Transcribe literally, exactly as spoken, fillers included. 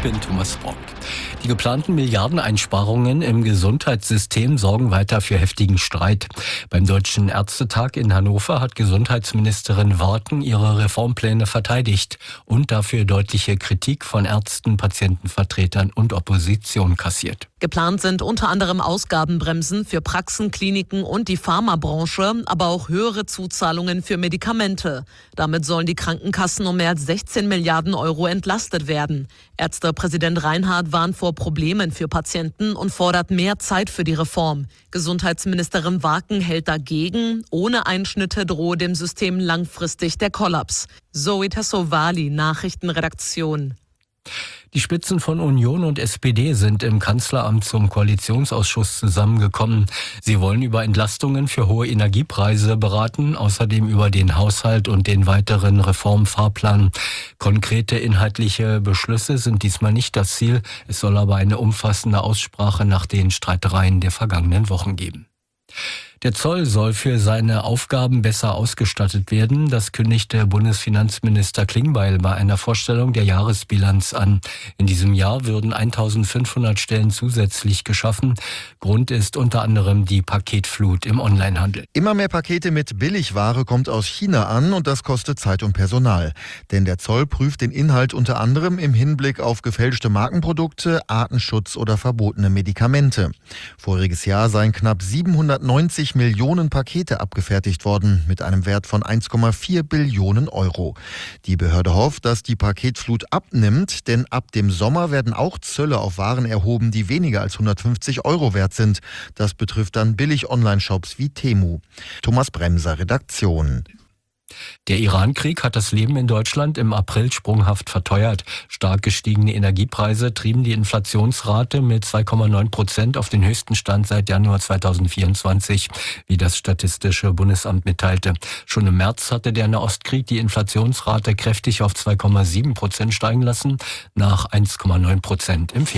bin Thomas Brock. Die geplanten Milliardeneinsparungen im Gesundheitssystem sorgen weiter für heftigen Streit. Beim Deutschen Ärztetag in Hannover hat Gesundheitsministerin Warken ihre Reformpläne verteidigt und dafür deutliche Kritik von Ärzten, Patientenvertretern und Opposition kassiert. Geplant sind unter anderem Ausgabenbremsen für Praxen, Kliniken und die Pharmabranche, aber auch höhere Zuzahlungen für Medikamente. Damit sollen die Krankenkassen um mehr als sechzehn Milliarden Euro entlastet werden. Ärztepräsident Reinhardt warnt vor Problemen für Patienten und fordert mehr Zeit für die Reform. Gesundheitsministerin Warken hält dagegen. Ohne Einschnitte drohe dem System langfristig der Kollaps. Zoe Tassovali, Nachrichtenredaktion. Die Spitzen von Union und S P D sind im Kanzleramt zum Koalitionsausschuss zusammengekommen. Sie wollen über Entlastungen für hohe Energiepreise beraten, außerdem über den Haushalt und den weiteren Reformfahrplan. Konkrete inhaltliche Beschlüsse sind diesmal nicht das Ziel. Es soll aber eine umfassende Aussprache nach den Streitereien der vergangenen Wochen geben. Der Zoll soll für seine Aufgaben besser ausgestattet werden. Das kündigte Bundesfinanzminister Klingbeil bei einer Vorstellung der Jahresbilanz an. In diesem Jahr würden eintausendfünfhundert Stellen zusätzlich geschaffen. Grund ist unter anderem die Paketflut im Onlinehandel. Immer mehr Pakete mit Billigware kommt aus China an und das kostet Zeit und Personal. Denn der Zoll prüft den Inhalt unter anderem im Hinblick auf gefälschte Markenprodukte, Artenschutz oder verbotene Medikamente. Voriges Jahr seien knapp siebenhundertneunzig Millionen Pakete abgefertigt worden mit einem Wert von eins Komma vier Billionen Euro. Die Behörde hofft, dass die Paketflut abnimmt, denn ab dem Sommer werden auch Zölle auf Waren erhoben, die weniger als hundertfünfzig Euro wert sind. Das betrifft dann Billig-Online-Shops wie Temu. Thomas Bremser, Redaktion. Der Iran-Krieg hat das Leben in Deutschland im April sprunghaft verteuert. Stark gestiegene Energiepreise trieben die Inflationsrate mit zwei Komma neun Prozent auf den höchsten Stand seit Januar zweitausendvierundzwanzig, wie das Statistische Bundesamt mitteilte. Schon im März hatte der Nahostkrieg die Inflationsrate kräftig auf zwei Komma sieben Prozent steigen lassen, nach eins Komma neun Prozent im Februar.